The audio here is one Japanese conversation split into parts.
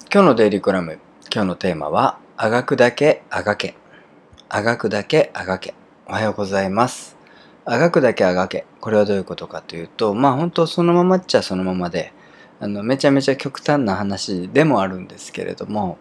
今日のデイリーコラム、今日のテーマは、あがくだけあがけ。あがくだけあがけ。おはようございます。あがくだけあがけ。これはどういうことかというと、本当そのままっちゃそのままで、めちゃめちゃ極端な話でもあるんですけれども、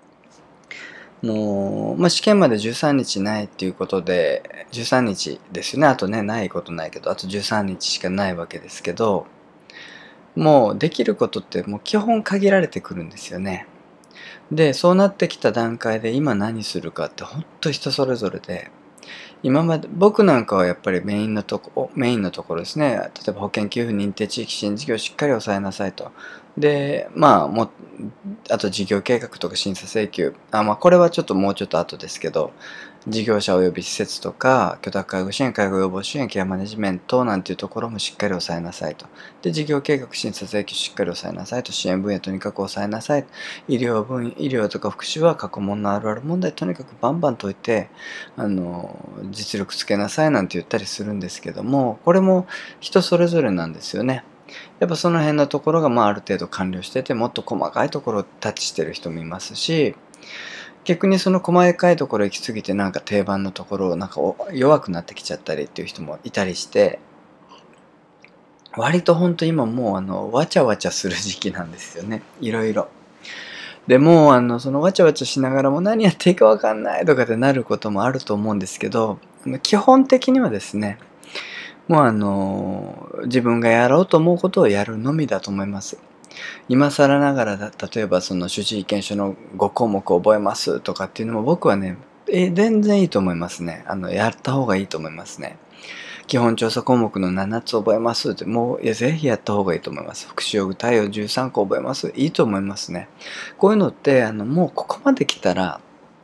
試験まで13日ないっていうことで、13日ですよね。あとね、ないことないけど、あと13日しかないわけですけど、もうできることってもう基本限られてくるんですよね。で、そうなってきた段階で今何するかってほんと人それぞれで、今まで僕なんかはやっぱりメインのところですね。例えば保険給付認定地域支援事業をしっかり抑えなさいと。で、あと事業計画とか審査請求。これはちょっともうちょっと後ですけど、事業者及び施設とか、居宅介護支援、介護予防支援、ケアマネジメントなんていうところもしっかり抑えなさいと。で、事業計画、審査請求しっかり抑えなさいと。支援分野とにかく抑えなさい。医療とか福祉は過去問のあるある問題とにかくバンバン解いて、実力つけなさいなんて言ったりするんですけども、これも人それぞれなんですよね。やっぱその辺のところがある程度完了してて、もっと細かいところをタッチしてる人もいますし、逆にその細かいところ行き過ぎて定番のところ弱くなってきちゃったりっていう人もいたりして、割と本当今もうわちゃわちゃする時期なんですよね。いろいろ。でもそのわちゃわちゃしながらも何やっていいかわかんないとかってなることもあると思うんですけど、基本的にはですね、もう自分がやろうと思うことをやるのみだと思います。今更ながら例えばその主治医験書の5項目覚えますとかっていうのも僕はね、全然いいと思いますね。やった方がいいと思いますね。基本調査項目の7つ覚えますって、ぜひやった方がいいと思います。福祉用具対応13個覚えます。いいと思いますね。こういうのって、もうここまで来たら、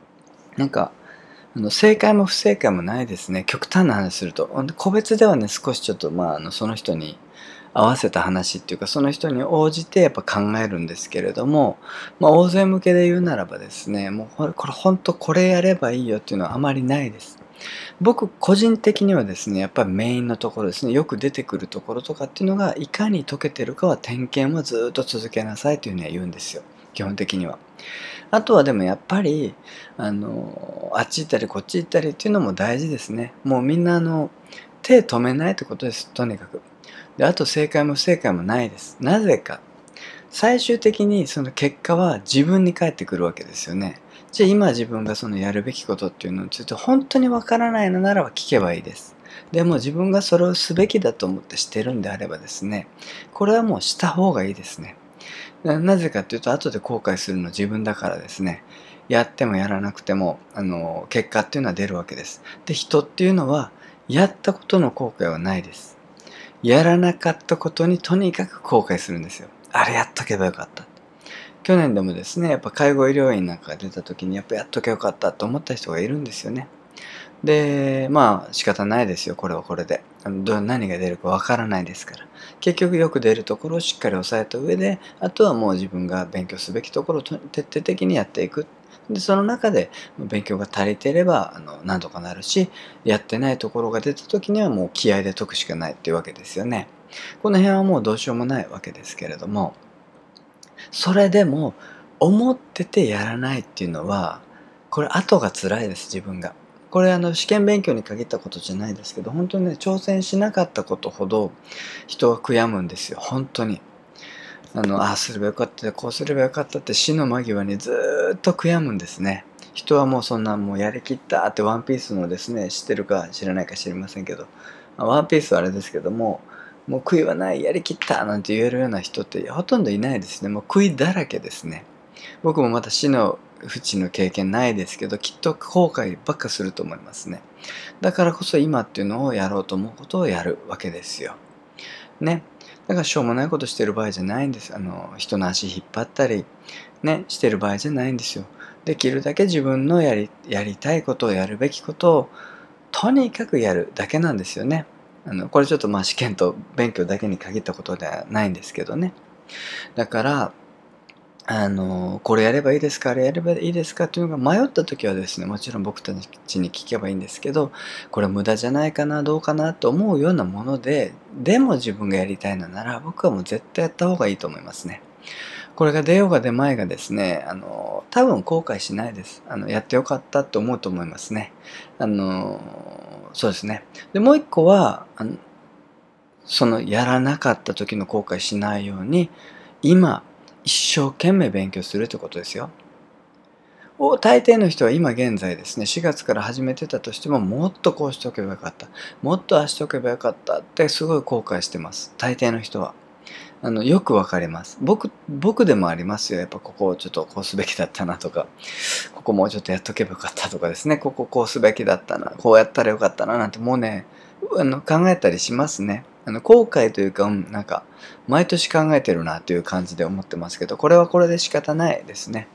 正解も不正解もないですね。極端な話すると。個別ではね、少しちょっと、その人に合わせた話っていうか、その人に応じてやっぱ考えるんですけれども、大勢向けで言うならばですね、もうこれ本当これやればいいよっていうのはあまりないです。僕個人的にはですね、やっぱりメインのところですね、よく出てくるところとかっていうのがいかに解けてるかは点検はずっと続けなさいというふうには言うんですよ。基本的には。あとはでもやっぱり、あっち行ったりこっち行ったりっていうのも大事ですね。もうみんな手止めないってことです。とにかく。で、あと正解も不正解もないです。なぜか。最終的にその結果は自分に返ってくるわけですよね。じゃあ今自分がそのやるべきことっていうのについて本当にわからないのならば聞けばいいです。でも自分がそれをすべきだと思ってしてるんであればですね、これはもうした方がいいですね。なぜかっていうと後で後悔するの自分だからですね。やってもやらなくても結果っていうのは出るわけです。で、人っていうのはやったことの後悔はないです。やらなかったことにとにかく後悔するんですよ。あれやっとけばよかった。去年でもですね、やっぱ介護医療院なんかが出た時にやっぱやっとけばよかったと思った人がいるんですよね。で、仕方ないですよ、これはこれで。何が出るかわからないですから。結局よく出るところをしっかり押さえた上で、あとはもう自分が勉強すべきところを徹底的にやっていく。で、その中で勉強が足りていれば、なんとかなるし、やってないところが出た時にはもう気合で解くしかないっていうわけですよね。この辺はもうどうしようもないわけですけれども、それでも思っててやらないっていうのは、これ後が辛いです、自分が。これ試験勉強に限ったことじゃないですけど、本当にね、挑戦しなかったことほど人は悔やむんですよ、本当に。ああすればよかった、こうすればよかったって死の間際にずーっと悔やむんですね。人はもうそんなもうやりきったってワンピースのですね、知ってるか知らないか知りませんけど、ワンピースはあれですけども、もう悔いはない、やりきったなんて言えるような人ってほとんどいないですね。もう悔いだらけですね。僕もまた死の淵の経験ないですけど、きっと後悔ばっかすると思いますね。だからこそ今っていうのをやろうと思うことをやるわけですよ。ね。だからしょうもないことしてる場合じゃないんです。人の足引っ張ったり、ね、してる場合じゃないんですよ。できるだけ自分のやりたいことをやるべきことをとにかくやるだけなんですよね。これちょっと試験と勉強だけに限ったことではないんですけどね。だから、これやればいいですか、あれやればいいですかっていうのが迷った時はですね、もちろん僕たちに聞けばいいんですけど、これ無駄じゃないかな、どうかなと思うようなもので、でも自分がやりたいのなら、僕はもう絶対やった方がいいと思いますね。 これが出ようが出まいがですね、多分後悔しないです。やってよかったって思うと思いますね。あの、そうですね。で、もう一個は、そのやらなかった時の後悔しないように、今、一生懸命勉強するってことですよ。大抵の人は今現在ですね、4月から始めてたとしても、もっとこうしておけばよかった。もっとああしておけばよかったってすごい後悔してます。大抵の人は。よくわかります。僕でもありますよ。やっぱここをちょっとこうすべきだったなとか、ここもうちょっとやっとけばよかったとかですね、こここうすべきだったな、こうやったらよかったななんてもうね、考えたりしますね。後悔というか、なんか、毎年考えてるなという感じで思ってますけど、これはこれで仕方ないですね。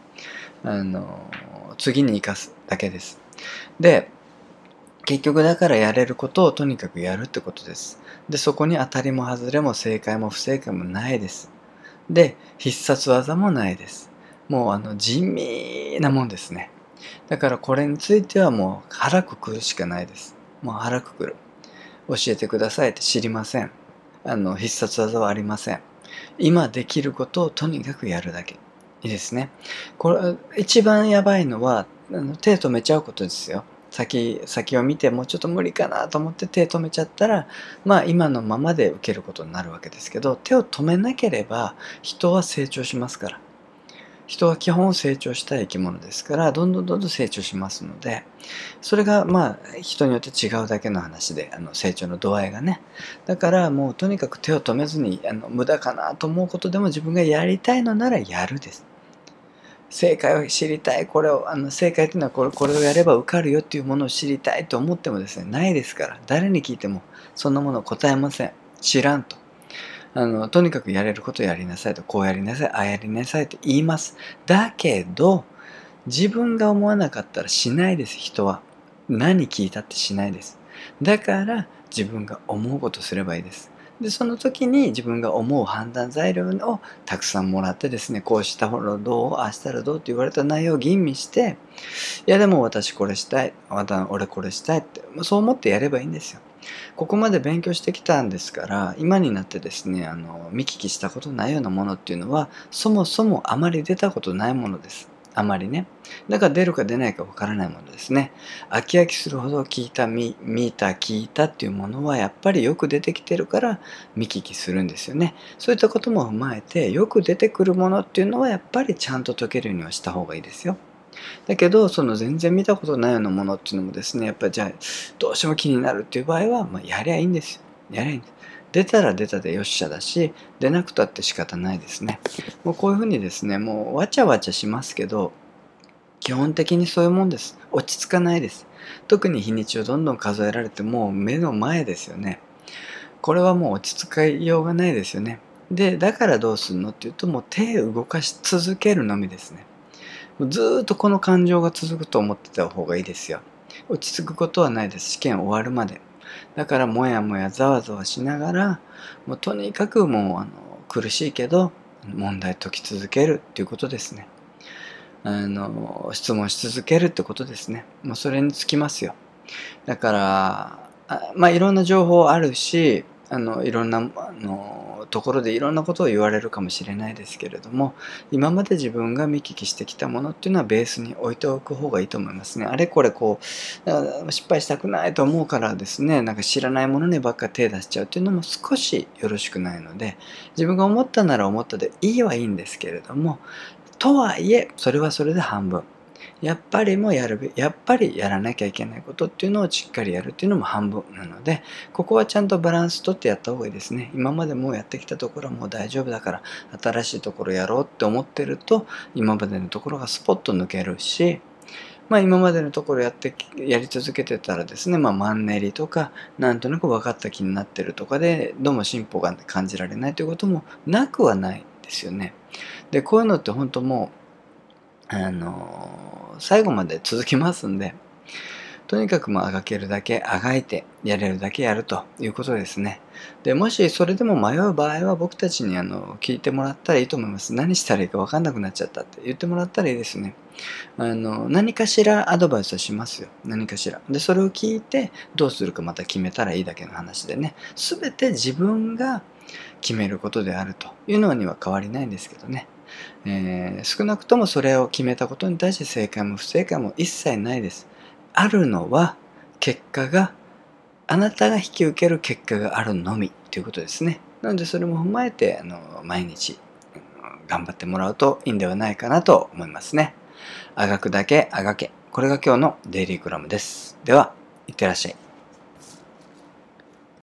次に生かすだけです。で、結局だからやれることをとにかくやるってことです。で、そこに当たりも外れも正解も不正解もないです。で、必殺技もないです。もう地味なもんですね。だからこれについてはもう腹くくるしかないです。もう腹くくる。教えてくださいって知りません。必殺技はありません。今できることをとにかくやるだけ。いいですね。これ、一番やばいのは、手止めちゃうことですよ。先を見てもうちょっと無理かなと思って手止めちゃったら、まあ今のままで受けることになるわけですけど、手を止めなければ人は成長しますから。人は基本成長したい生き物ですから、どんどんどんどん成長しますので、それがまあ人によって違うだけの話で、成長の度合いがね。だからもうとにかく手を止めずに、無駄かなと思うことでも自分がやりたいのならやるです。正解を知りたい、これを、正解っていうのはこれをやれば受かるよっていうものを知りたいと思ってもですね、ないですから、誰に聞いてもそんなものを答えません。知らんと。とにかくやれることをやりなさいと、こうやりなさい、ああやりなさいって言います。だけど、自分が思わなかったらしないです、人は。何聞いたってしないです。だから自分が思うことすればいいです。で、その時に自分が思う判断材料をたくさんもらってですね、こうしたらどう、ああしたらどうって言われた内容を吟味して、いやでも私これしたい、俺これしたいって、そう思ってやればいいんですよ。ここまで勉強してきたんですから、今になってですね、見聞きしたことないようなものっていうのは、そもそもあまり出たことないものです。あまりね。だから出るか出ないかわからないものですね。飽き飽きするほど聞いたっていうものはやっぱりよく出てきてるから見聞きするんですよね。そういったことも踏まえてよく出てくるものっていうのはやっぱりちゃんと解けるようにはした方がいいですよ。だけど、その全然見たことないようなものっていうのもですね、やっぱりじゃあ、どうしても気になるっていう場合は、やりゃいいんですよ。やりゃいいんです。出たら出たでよっしゃだし、出なくたって仕方ないですね。もうこういうふうにですね、もうわちゃわちゃしますけど、基本的にそういうもんです。落ち着かないです。特に日にちをどんどん数えられてもう目の前ですよね。これはもう落ち着かようがないですよね。で、だからどうするのっていうと、もう手を動かし続けるのみですね。ずーっとこの感情が続くと思ってた方がいいですよ。落ち着くことはないです。試験終わるまで。だからもやもやざわざわしながら、もうとにかくもう苦しいけど問題解き続けるっていうことですね。質問し続けるってことですね。もうそれにつきますよ。だから、いろんな情報あるし、いろんな、ところでいろんなことを言われるかもしれないですけれども、今まで自分が見聞きしてきたものっていうのはベースに置いておく方がいいと思いますね。あれこれこう、失敗したくないと思うからですね、なんか知らないものにばっか手出しちゃうっていうのも少しよろしくないので、自分が思ったなら思ったでいいはいいんですけれども、とはいえ、それはそれで半分。やっぱりやらなきゃいけないことっていうのをしっかりやるっていうのも半分なので、ここはちゃんとバランスとってやった方がいいですね。今までもうやってきたところはもう大丈夫だから、新しいところやろうって思ってると、今までのところがスポッと抜けるし、今までのところやり続けてたらですね、マンネリとか、なんとなく分かった気になってるとかで、どうも進歩が感じられないということもなくはないですよね。で、こういうのって本当もう、最後まで続きますんで、とにかくあがけるだけあがいて、やれるだけやるということですね。で、もしそれでも迷う場合は僕たちに聞いてもらったらいいと思います。何したらいいか分かんなくなっちゃったって言ってもらったらいいですね。何かしらアドバイスをしますよ。何かしら。で、それを聞いてどうするかまた決めたらいいだけの話でね。すべて自分が決めることであるというのには変わりないんですけどね。 少なくともそれを決めたことに対して正解も不正解も一切ないです。あるのは結果が、あなたが引き受ける結果があるのみということですね。なのでそれも踏まえて毎日頑張ってもらうといいんではないかなと思いますね。あがくだけあがけ。これが今日のデイリークラムです。では、いってらっしゃい。